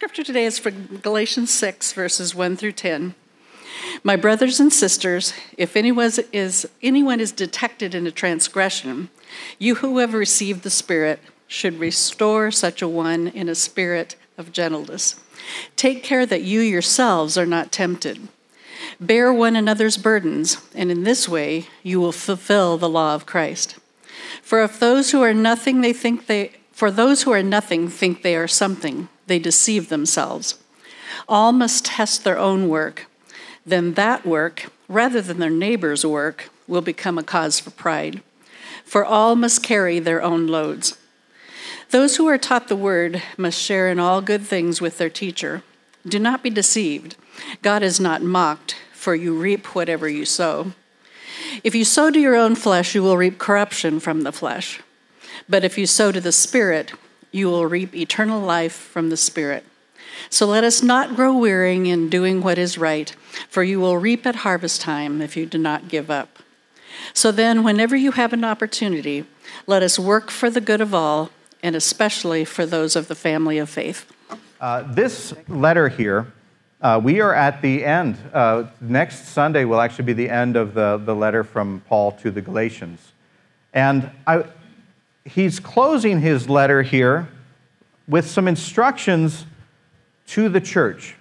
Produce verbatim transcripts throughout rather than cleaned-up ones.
Scripture today is from Galatians six, verses one through ten. My brothers and sisters, if anyone is, anyone is detected in a transgression, you who have received the Spirit should restore such a one in a spirit of gentleness. Take care that you yourselves are not tempted. Bear one another's burdens, and in this way you will fulfill the law of Christ. For if those who are nothing, they think they, for those who are nothing think they are something, they deceive themselves. All must test their own work. Then that work, rather than their neighbor's work, will become a cause for pride. For all must carry their own loads. Those who are taught the word must share in all good things with their teacher. Do not be deceived. God is not mocked, for you reap whatever you sow. If you sow to your own flesh, you will reap corruption from the flesh. But if you sow to the Spirit, you will reap eternal life from the Spirit. So let us not grow weary in doing what is right, for you will reap at harvest time if you do not give up. So then, whenever you have an opportunity, let us work for the good of all, and especially for those of the family of faith. Uh, this letter here, uh, we are at the end. Uh, next Sunday will actually be the end of the, the letter from Paul to the Galatians. And I... He's closing his letter here with some instructions to the church.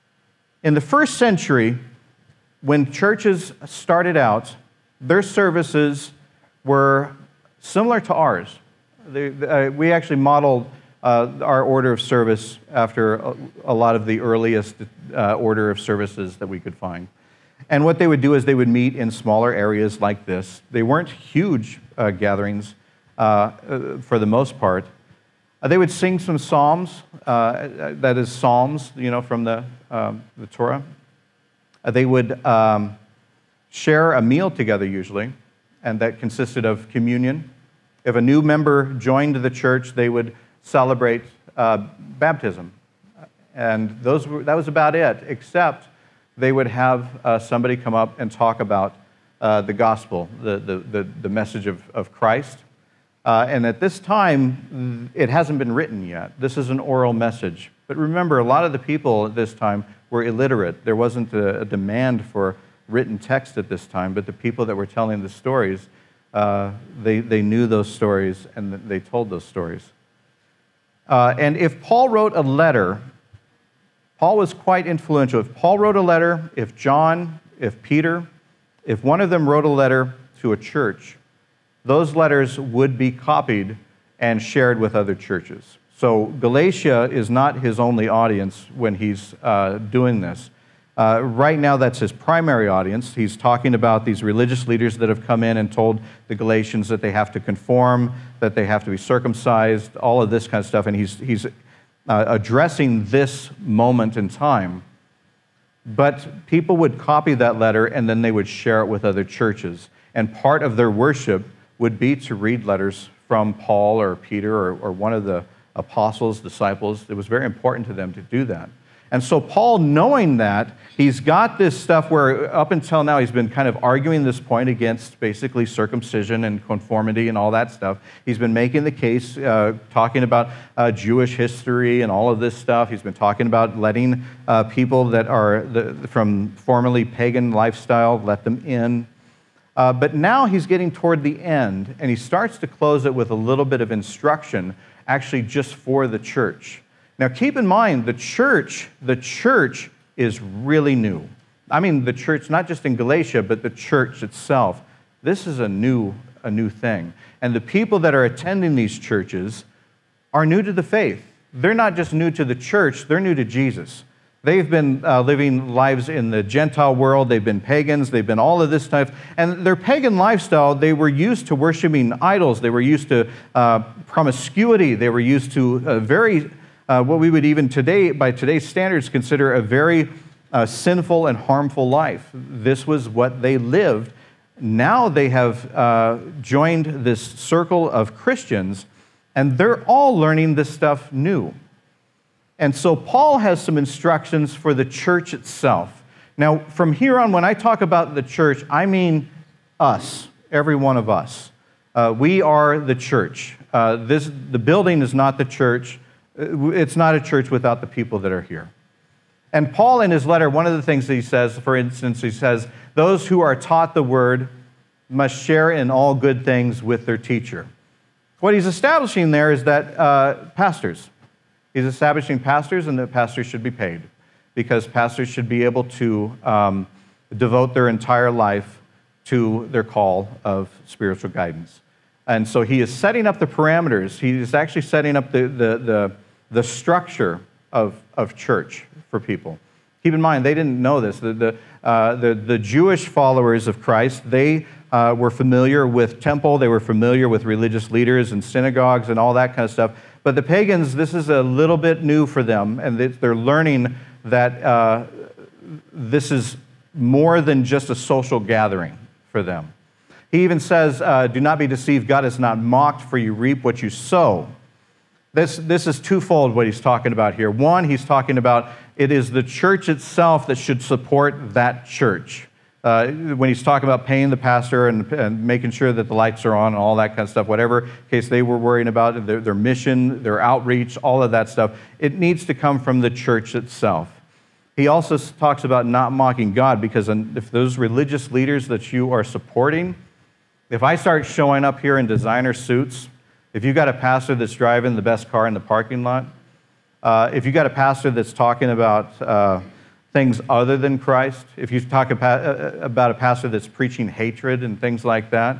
In the first century, when churches started out, their services were similar to ours. They, uh, we actually modeled uh, our order of service after a, a lot of the earliest uh, order of services that we could find. And what they would do is they would meet in smaller areas like this. They weren't huge uh, gatherings. Uh, for the most part. Uh, they would sing some psalms, uh, that is psalms, you know, from the, um, the Torah. Uh, they would um, share a meal together usually, and that consisted of communion. If a new member joined the church, they would celebrate uh, baptism. And those were, that was about it, except they would have uh, somebody come up and talk about uh, the gospel, the, the, the, the message of, of Christ. Uh, and at this time, it hasn't been written yet. This is an oral message. But remember, a lot of the people at this time were illiterate. There wasn't a, a demand for written text at this time, but the people that were telling the stories, uh, they, they knew those stories and they told those stories. Uh, and if Paul wrote a letter, Paul was quite influential. If Paul wrote a letter, if John, if Peter, if one of them wrote a letter to a church, those letters would be copied and shared with other churches. So Galatia is not his only audience when he's uh, doing this. Uh, right now, that's his primary audience. He's talking about these religious leaders that have come in and told the Galatians that they have to conform, that they have to be circumcised, all of this kind of stuff. And he's, he's uh, addressing this moment in time. But people would copy that letter and then they would share it with other churches. And part of their worship would be to read letters from Paul or Peter or, or one of the apostles, disciples. It was very important to them to do that. And so Paul, knowing that, he's got this stuff where up until now he's been kind of arguing this point against basically circumcision and conformity and all that stuff. He's been making the case, uh, talking about uh, Jewish history and all of this stuff. He's been talking about letting uh, people that are the, from formerly pagan lifestyle, let them in. Uh, but now he's getting toward the end, and he starts to close it with a little bit of instruction, actually just for the church. Now, keep in mind, the church, the church is really new. I mean, the church, not just in Galatia, but the church itself. This is a new, a new thing. And the people that are attending these churches are new to the faith. They're not just new to the church, they're new to Jesus. They've been uh, living lives in the Gentile world. They've been pagans. They've been all of this type. And their pagan lifestyle, they were used to worshiping idols. They were used to uh, promiscuity. They were used to a very, uh, what we would even today, by today's standards, consider a very uh, sinful and harmful life. This was what they lived. Now they have uh, joined this circle of Christians, and they're all learning this stuff new. And so Paul has some instructions for the church itself. Now, from here on, when I talk about the church, I mean us, every one of us. Uh, we are the church. Uh, this, the building is not the church. It's not a church without the people that are here. And Paul, in his letter, one of the things that he says, for instance, he says, those who are taught the word must share in all good things with their teacher. What he's establishing there is that uh, pastors, he's establishing pastors and that pastors should be paid because pastors should be able to um, devote their entire life to their call of spiritual guidance. And so he is setting up the parameters. He is actually setting up the, the, the, the structure of, of church for people. Keep in mind, they didn't know this. The, the, uh, the, the Jewish followers of Christ, they uh, were familiar with temple. They were familiar with religious leaders and synagogues and all that kind of stuff. But the pagans, this is a little bit new for them, and they're learning that uh, this is more than just a social gathering for them. He even says, uh, do not be deceived, God is not mocked, for you reap what you sow. This, this is twofold what he's talking about here. One, he's talking about it is the church itself that should support that church. Uh, when he's talking about paying the pastor and, and making sure that the lights are on and all that kind of stuff, whatever case they were worrying about, their, their mission, their outreach, all of that stuff, it needs to come from the church itself. He also talks about not mocking God, because if those religious leaders that you are supporting, if I start showing up here in designer suits, if you've got a pastor that's driving the best car in the parking lot, uh, if you've got a pastor that's talking about uh, things other than Christ, if you talk about, about a pastor that's preaching hatred and things like that,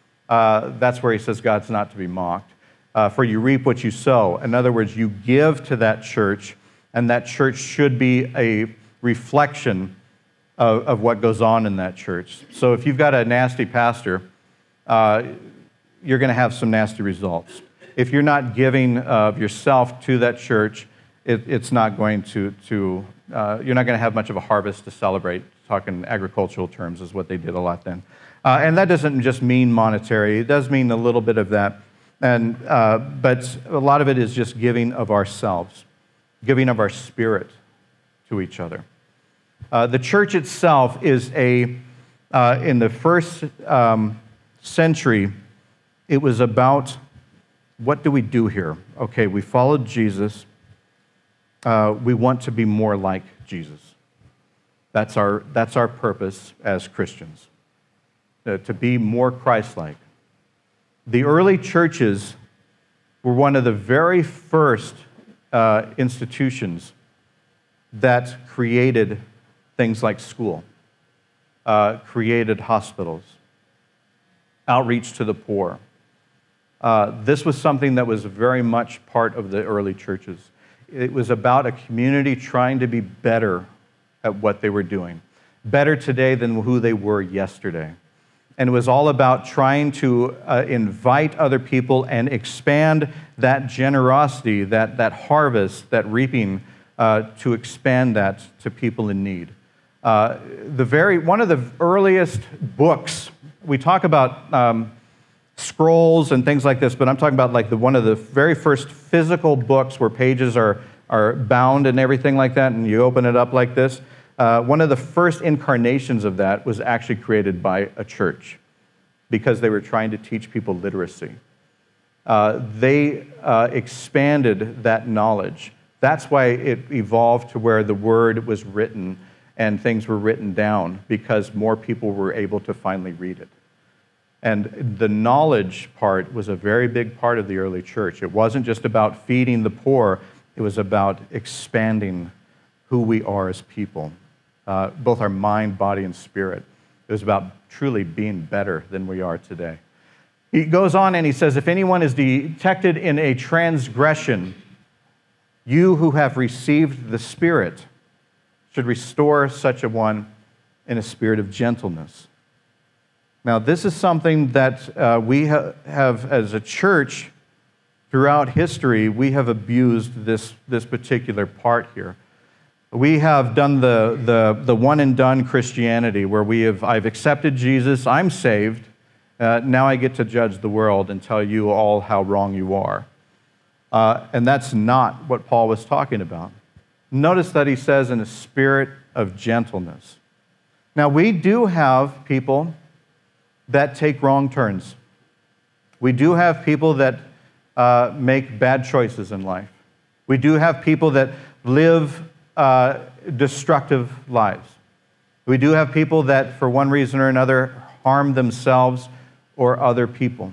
uh, that's where he says God's not to be mocked. Uh, for you reap what you sow. In other words, you give to that church, and that church should be a reflection of, of what goes on in that church. So if you've got a nasty pastor, uh, you're going to have some nasty results. If you're not giving of yourself to that church, it, it's not going to, to uh, you're not going to have much of a harvest to celebrate. Talking agricultural terms is what they did a lot then. Uh, and that doesn't just mean monetary. It does mean a little bit of that. And uh, but a lot of it is just giving of ourselves, giving of our spirit to each other. Uh, the church itself is a, uh, in the first um, century, it was about, what do we do here? Okay, we followed Jesus. Uh, we want to be more like Jesus. That's our, that's our purpose as Christians, uh, to be more Christ-like. The early churches were one of the very first uh, institutions that created things like school, uh, created hospitals, outreach to the poor. Uh, this was something that was very much part of the early churches. It was about a community trying to be better at what they were doing, better today than who they were yesterday. And it was all about trying to uh, invite other people and expand that generosity, that, that harvest, that reaping, uh, to expand that to people in need. Uh, the very one of the earliest books, we talk about um, scrolls and things like this, but I'm talking about like the one of the very first physical books where pages are, are bound and everything like that, and you open it up like this. Uh, one of the first incarnations of that was actually created by a church because they were trying to teach people literacy. Uh, they uh, expanded that knowledge. That's why it evolved to where the word was written and things were written down, because more people were able to finally read it. And the knowledge part was a very big part of the early church. It wasn't just about feeding the poor, it was about expanding who we are as people. Uh, both our mind, body, and spirit. It was about truly being better than we are today. He goes on and he says, if anyone is detected in a transgression, you who have received the Spirit should restore such a one in a spirit of gentleness. Now, this is something that uh, we ha- have, as a church, throughout history, we have abused this, this particular part here. We have done the, the, the one-and-done Christianity where we have, I've accepted Jesus, I'm saved, uh, now I get to judge the world and tell you all how wrong you are. Uh, and that's not what Paul was talking about. Notice that he says in a spirit of gentleness. Now, we do have people that take wrong turns. We do have people that uh, make bad choices in life. We do have people that live uh, destructive lives. We do have people that, for one reason or another, harm themselves or other people.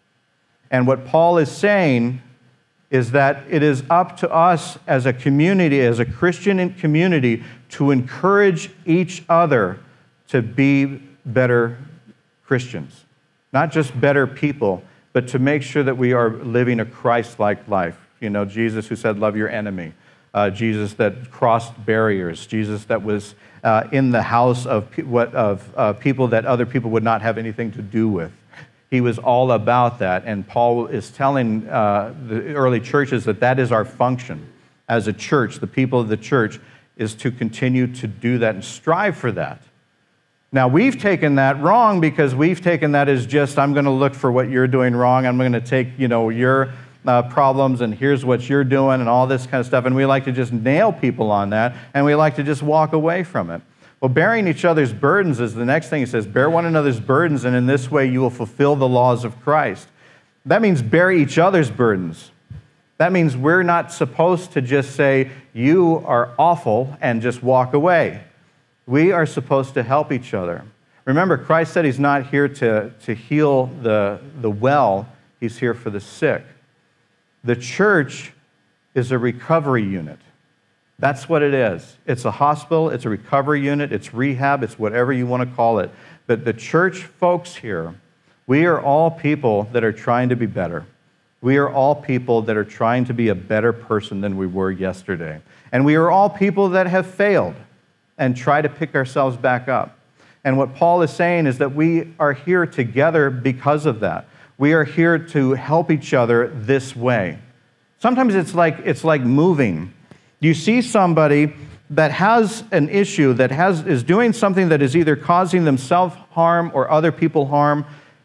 And what Paul is saying is that it is up to us as a community, as a Christian community, to encourage each other to be better Christians. Not just better people, but to make sure that we are living a Christ-like life. You know, Jesus who said, love your enemy. Uh, Jesus that crossed barriers. Jesus that was uh, in the house of, pe- what, of uh, people that other people would not have anything to do with. He was all about that, and Paul is telling uh, the early churches that that is our function as a church. The people of the church is to continue to do that and strive for that. Now, we've taken that wrong because we've taken that as just, I'm going to look for what you're doing wrong. I'm going to take, you know, your uh, problems, and here's what you're doing, and all this kind of stuff. And we like to just nail people on that, and we like to just walk away from it. Well, bearing each other's burdens is the next thing. He says, bear one another's burdens, and in this way you will fulfill the laws of Christ. That means bear each other's burdens. That means we're not supposed to just say, you are awful, and just walk away. We are supposed to help each other. Remember, Christ said he's not here to, to heal the, the well. He's here for the sick. The church is a recovery unit. That's what it is. It's a hospital, it's a recovery unit, it's rehab, it's whatever you want to call it. But the church folks here, we are all people that are trying to be better. We are all people that are trying to be a better person than we were yesterday. And we are all people that have failed and try to pick ourselves back up. And what Paul is saying is that we are here together because of that. We are here to help each other this way. Sometimes it's like it's like moving. You see somebody that has an issue, that has is doing something that is either causing themselves harm or other people harm,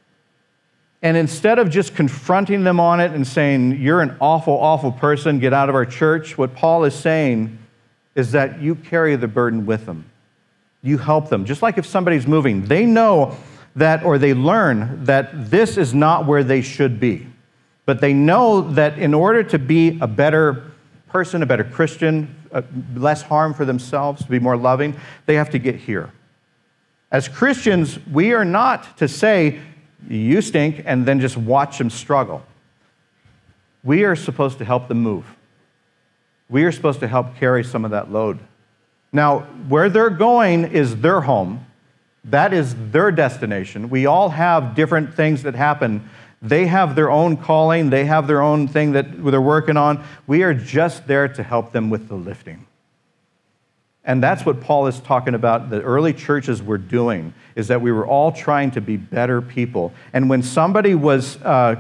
and instead of just confronting them on it and saying, you're an awful, awful person, get out of our church, what Paul is saying is that you carry the burden with them. You help them. Just like if somebody's moving, they know that, or they learn that this is not where they should be. But they know that in order to be a better person, a better Christian, uh, less harm for themselves, to be more loving, they have to get here. As Christians, we are not to say, you stink, and then just watch them struggle. We are supposed to help them move. We are supposed to help carry some of that load. Now, where they're going is their home. That is their destination. We all have different things that happen. They have their own calling. They have their own thing that they're working on. We are just there to help them with the lifting. And that's what Paul is talking about the early churches were doing, is that we were all trying to be better people. And when somebody was uh,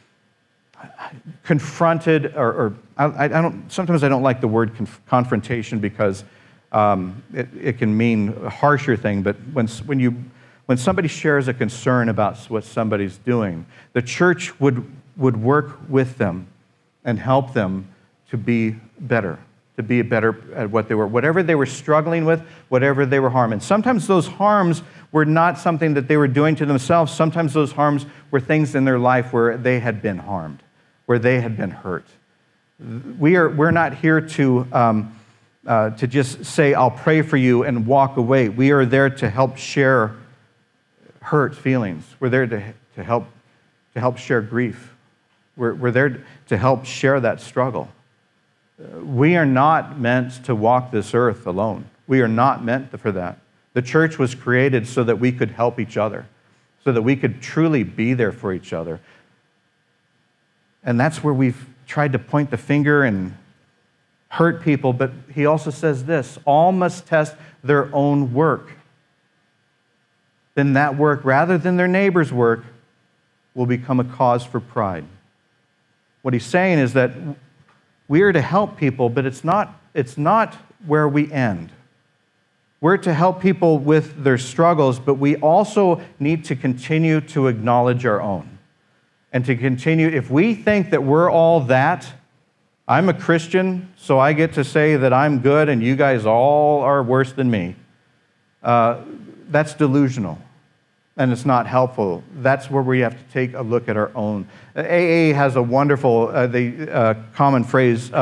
confronted, or, or I, I don't, sometimes I don't like the word conf- confrontation because um, it, it can mean a harsher thing, but when, when, you, when somebody shares a concern about what somebody's doing, the church would, would work with them and help them to be better. To be better at what they were, whatever they were struggling with, whatever they were harming. Sometimes those harms were not something that they were doing to themselves. Sometimes those harms were things in their life where they had been harmed, where they had been hurt. We are, we're not here to, um, uh, to just say, I'll pray for you and walk away. We are there to help share hurt feelings. We're there to, to, help, to help share grief. We're, we're there to help share that struggle. We are not meant to walk this earth alone. We are not meant for that. The church was created so that we could help each other, so that we could truly be there for each other. And that's where we've tried to point the finger and hurt people, but he also says this, all must test their own work. Then that work, rather than their neighbor's work, will become a cause for pride. What he's saying is that we are to help people, but it's not, it's not where we end. We're to help people with their struggles, but we also need to continue to acknowledge our own. And to continue, if we think that we're all that, I'm a Christian, so I get to say that I'm good and you guys all are worse than me, uh, that's delusional. And it's not helpful. That's where we have to take a look at our own. A A has a wonderful, uh, the uh, common phrase, um,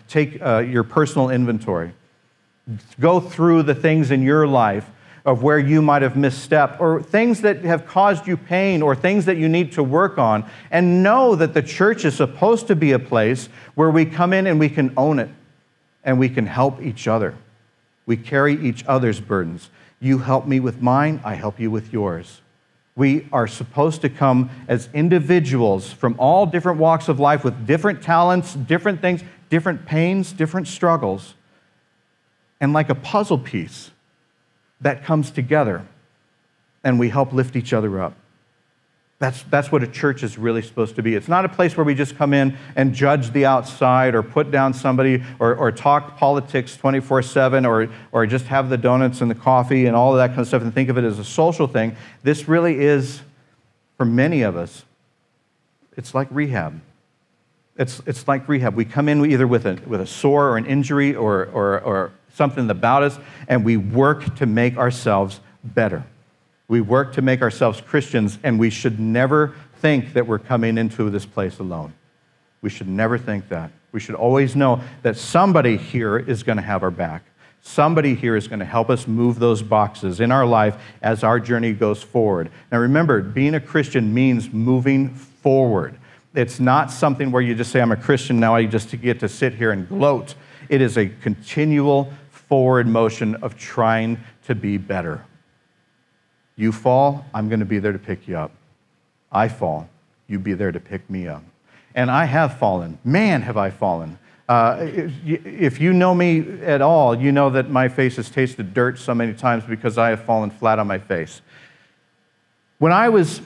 take uh, your personal inventory. Go through the things in your life of where you might have misstepped, or things that have caused you pain, or things that you need to work on, and know that the church is supposed to be a place where we come in and we can own it, and we can help each other. We carry each other's burdens. You help me with mine, I help you with yours. We are supposed to come as individuals from all different walks of life with different talents, different things, different pains, different struggles, and like a puzzle piece that comes together, and we help lift each other up. That's, that's what a church is really supposed to be. It's not a place where we just come in and judge the outside, or put down somebody, or, or talk politics twenty-four seven, or, or just have the donuts and the coffee and all of that kind of stuff and think of it as a social thing. This really is, for many of us, it's like rehab. It's, it's like rehab. We come in either with a, with a sore or an injury or, or, or something about us, and we work to make ourselves better. We work to make ourselves Christians, and we should never think that we're coming into this place alone. We should never think that. We should always know that somebody here is going to have our back. Somebody here is going to help us move those boxes in our life as our journey goes forward. Now remember, being a Christian means moving forward. It's not something where you just say, I'm a Christian, now I just get to sit here and gloat. It is a continual forward motion of trying to be better. You fall, I'm going to be there to pick you up. I fall, you be there to pick me up. And I have fallen. Man, have I fallen. Uh, if you know me at all, you know that my face has tasted dirt so many times because I have fallen flat on my face. When I was,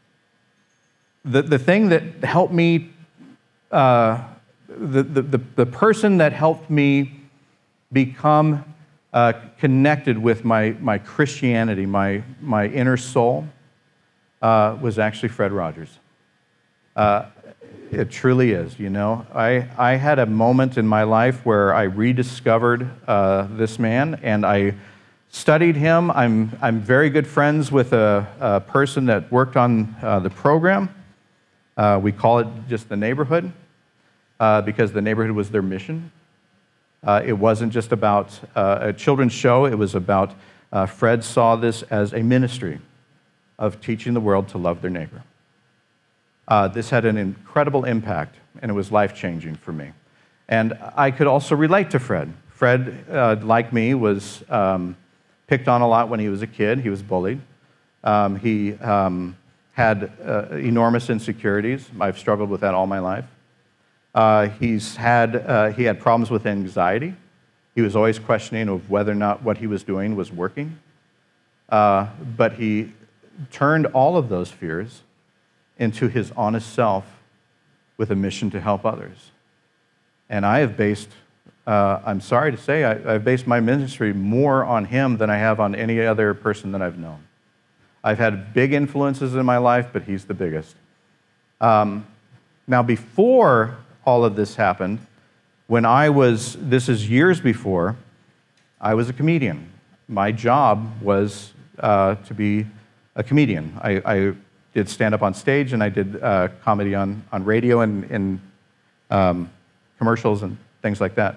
the, the thing that helped me, uh, the, the, the, the person that helped me become uh, connected with my, my Christianity, my, my inner soul, uh, was actually Fred Rogers. Uh, it truly is, you know. I, I had a moment in my life where I rediscovered uh, this man, and I studied him. I'm, I'm very good friends with a, a person that worked on uh, the program. Uh, we call it just the neighborhood, uh, because the neighborhood was their mission. Uh, it wasn't just about uh, a children's show. It was about, uh, Fred saw this as a ministry of teaching the world to love their neighbor. Uh, this had an incredible impact, and it was life-changing for me. And I could also relate to Fred. Fred, uh, like me, was um, picked on a lot when he was a kid. He was bullied. Um, he um, had uh, enormous insecurities. I've struggled with that all my life. Uh, he's had, uh, he had problems with anxiety. He was always questioning of whether or not what he was doing was working. Uh, but he turned all of those fears into his honest self with a mission to help others. And I have based, uh, I'm sorry to say, I, I've based my ministry more on him than I have on any other person that I've known. I've had big influences in my life, but he's the biggest. Um, now, before all of this happened, when I was, this is years before, I was a comedian. My job was uh, to be a comedian. I, I did stand-up on stage, and I did uh, comedy on, on radio and, and um, commercials and things like that.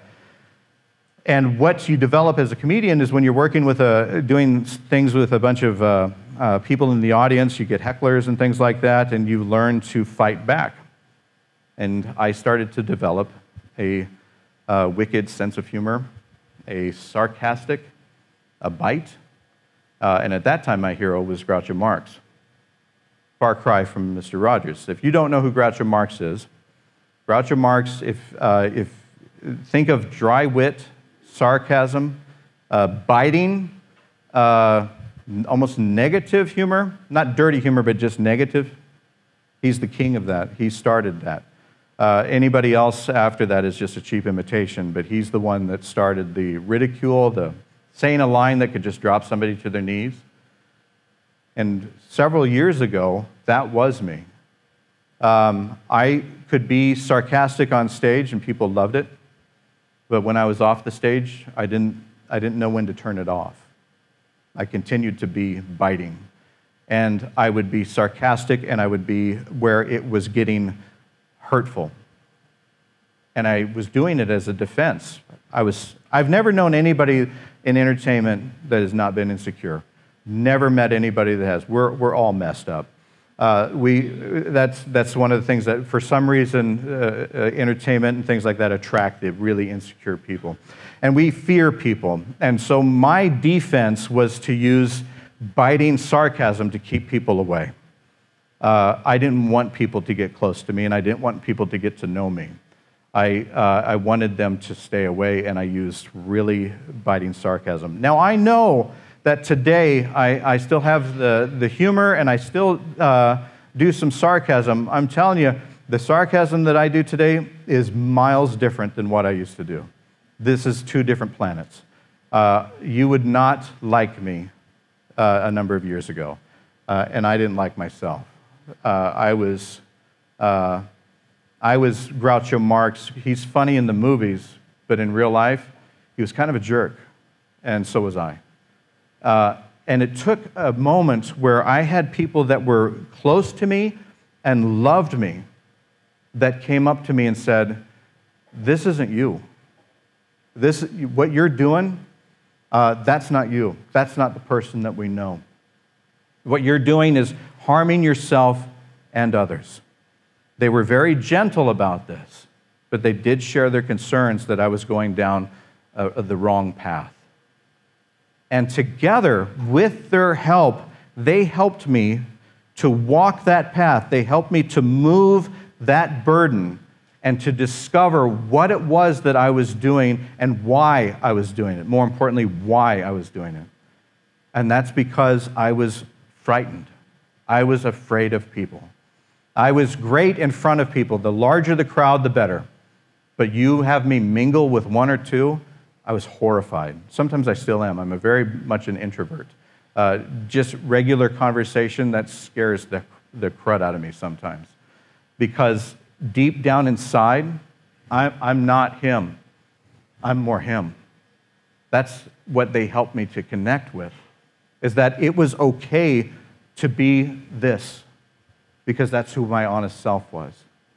And what you develop as a comedian is when you're working with a, doing things with a bunch of uh, uh, people in the audience, you get hecklers and things like that, and you learn to fight back. And I started to develop a, a wicked sense of humor, a sarcastic, a bite, uh, and at that time my hero was Groucho Marx. Far cry from Mister Rogers. If you don't know who Groucho Marx is, Groucho Marx, if, uh, if think of dry wit, sarcasm, uh, biting, uh, almost negative humor, not dirty humor, but just negative. He's the king of that. He started that. Uh, anybody else after that is just a cheap imitation, but he's the one that started the ridicule, the saying a line that could just drop somebody to their knees. And several years ago, that was me. Um, I could be sarcastic on stage, and people loved it. But when I was off the stage, I didn't, I didn't know when to turn it off. I continued to be biting. And I would be sarcastic, and I would be where it was getting hurtful. and I was doing it as a defense. I was, I've never known anybody in entertainment that has not been insecure. Never met anybody that has. We're, we're all messed up. Uh, we, that's, that's one of the things that, for some reason, uh, uh, entertainment and things like that attract the really insecure people. And we fear people. And so my defense was to use biting sarcasm to keep people away. Uh, I didn't want people to get close to me, and I didn't want people to get to know me. I, uh, I wanted them to stay away, and I used really biting sarcasm. Now, I know that today I, I still have the, the humor, and I still uh, do some sarcasm. I'm telling you, the sarcasm that I do today is miles different than what I used to do. This is two different planets. Uh, you would not like me uh, a number of years ago, uh, and I didn't like myself. Uh, I was, uh, I was Groucho Marx. He's funny in the movies, but in real life, he was kind of a jerk, and so was I. Uh, and it took a moment where I had people that were close to me and loved me that came up to me and said, "This isn't you. This, what you're doing, uh, that's not you. That's not the person that we know. What you're doing is harming yourself and others." They were very gentle about this, but they did share their concerns that I was going down uh, the wrong path. And together, with their help, they helped me to walk that path. They helped me to move that burden and to discover what it was that I was doing and why I was doing it. More importantly, why I was doing it. And that's because I was frightened. I was afraid of people. I was great in front of people. The larger the crowd, the better. But you have me mingle with one or two, I was horrified. Sometimes I still am. I'm a very much an introvert. Uh, just regular conversation, that scares the, the crud out of me sometimes. Because deep down inside, I'm, I'm not him. I'm more him. That's what they helped me to connect with, is that it was okay to be this, because that's who my honest self was.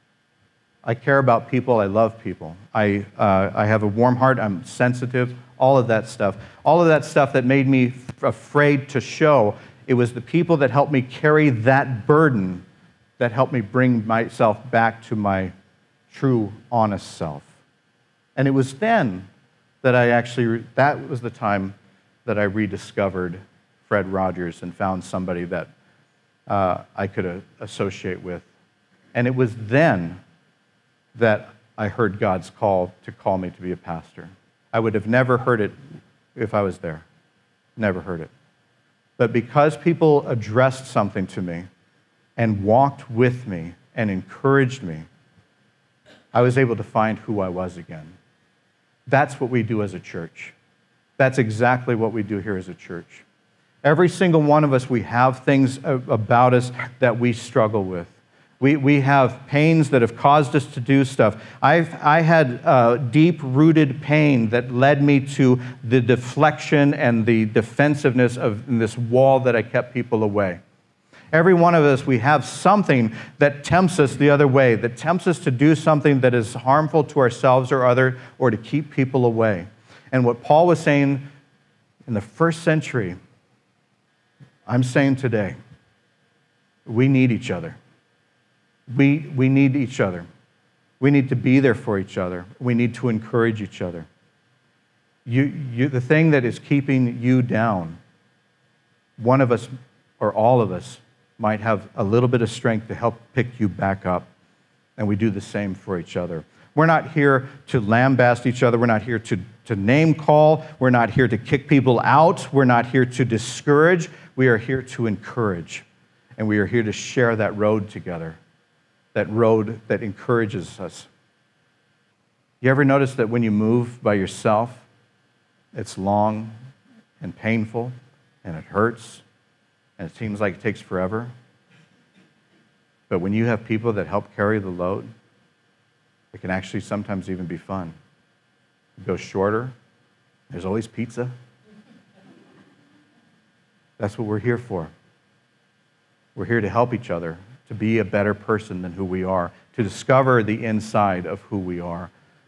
I care about people. I love people. I, uh, I have a warm heart. I'm sensitive. All of that stuff. All of that stuff that made me f- afraid to show. It was the people that helped me carry that burden that helped me bring myself back to my true, honest self. And it was then that I actually, that was the time that I rediscovered Fred Rogers and found somebody that uh, I could uh, associate with. And it was then that I heard God's call to call me to be a pastor. I would have never heard it if I was there. Never heard it. But because people addressed something to me and walked with me and encouraged me, I was able to find who I was again. That's what we do as a church. That's exactly what we do here as a church. Every single one of us, we have things about us that we struggle with. We, we have pains that have caused us to do stuff. I've, I had uh, deep-rooted pain that led me to the deflection and the defensiveness of this wall that I kept people away. Every one of us, we have something that tempts us the other way, that tempts us to do something that is harmful to ourselves or other, or to keep people away. And what Paul was saying in the first century, I'm saying today, we need each other. We, we need each other. We need to be there for each other. We need to encourage each other. You, you, the thing that is keeping you down, one of us or all of us might have a little bit of strength to help pick you back up, and we do the same for each other. We're not here to lambaste each other. We're not here to, to name call. We're not here to kick people out. We're not here to discourage. We are here to encourage, and we are here to share that road together. That road that encourages us. You ever notice that when you move by yourself, it's long and painful, and it hurts, and it seems like it takes forever? But when you have people that help carry the load, it can actually sometimes even be fun. It goes shorter. There's always pizza. That's what we're here for. We're here to help each other, to be a better person than who we are, to discover the inside of who we are.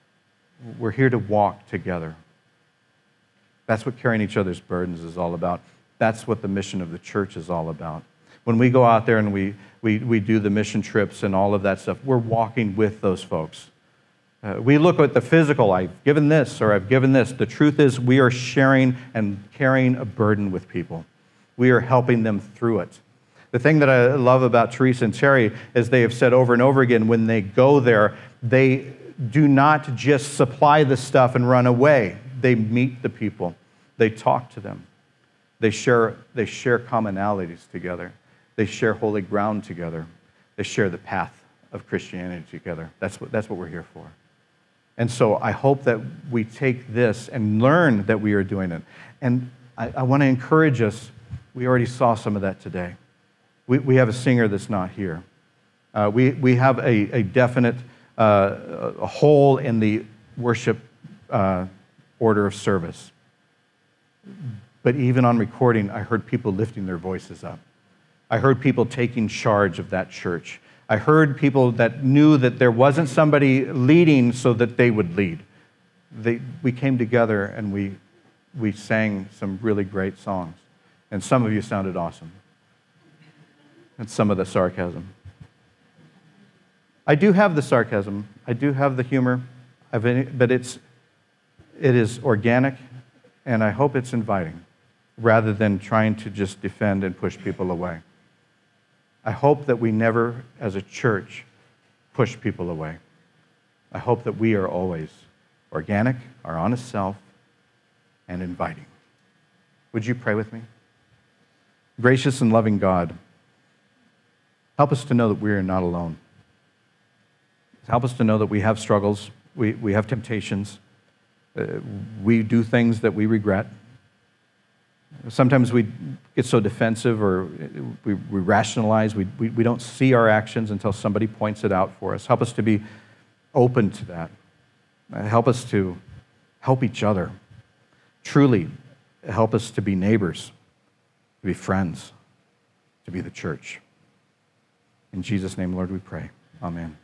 We're here to walk together. That's what carrying each other's burdens is all about. That's what the mission of the church is all about. When we go out there and we, we, we do the mission trips and all of that stuff, we're walking with those folks. Uh, we look at the physical, I've given this or I've given this. The truth is we are sharing and carrying a burden with people. We are helping them through it. The thing that I love about Teresa and Terry is they have said over and over again, when they go there, they do not just supply the stuff and run away. They meet the people. They talk to them. They share, they share commonalities together. They share holy ground together. They share the path of Christianity together. That's what, that's what we're here for. And so I hope that we take this and learn that we are doing it. And I, I want to encourage us. We already saw some of that today. We, we have a singer that's not here. Uh, we, we have a, a definite uh, a hole in the worship uh, order of service. But even on recording, I heard people lifting their voices up. I heard people taking charge of that church. I heard people that knew that there wasn't somebody leading so that they would lead. They, we came together and we, we sang some really great songs. And some of you sounded awesome. And some of the sarcasm. I do have the sarcasm. I do have the humor. I've, but it's, it is organic, and I hope it's inviting, rather than trying to just defend and push people away. I hope that we never, as a church, push people away. I hope that we are always organic, our honest self, and inviting. Would you pray with me? Gracious and loving God, help us to know that we are not alone. Help us to know that we have struggles, we, we have temptations, uh, we do things that we regret. Sometimes we get so defensive or we, we rationalize, we, we, we don't see our actions until somebody points it out for us. Help us to be open to that. Uh, help us to help each other. Truly, help us to be neighbors, to be friends, to be the church. In Jesus' name, Lord, we pray. Amen.